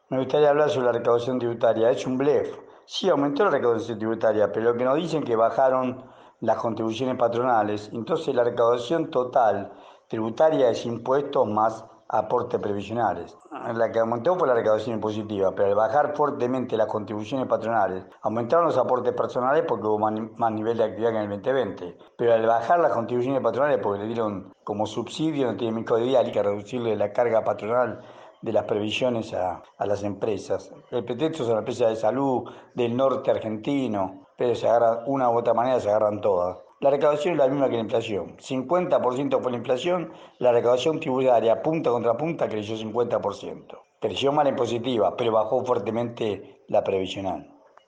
Me gustaría hablar sobre la recaudación tributaria. Es un blef. Sí, aumentó la recaudación tributaria, pero lo que nos dicen es que bajaron las contribuciones patronales. Entonces la recaudación total tributaria es impuestos más aportes previsionales. La que aumentó fue la recaudación impositiva, pero al bajar fuertemente las contribuciones patronales, aumentaron los aportes personales porque hubo más nivel de actividad que en el 2020. Pero al bajar las contribuciones patronales, porque le dieron como subsidio, no tiene micro de día, hay que reducirle la carga patronal de las previsiones a las empresas. El pretexto son las empresas de salud del norte argentino, pero se agarran, una u otra manera se agarran todas. La recaudación es la misma que la inflación. 50% fue la inflación, la recaudación tributaria punta contra punta creció 50%. Creció más la impositiva, pero bajó fuertemente la previsional.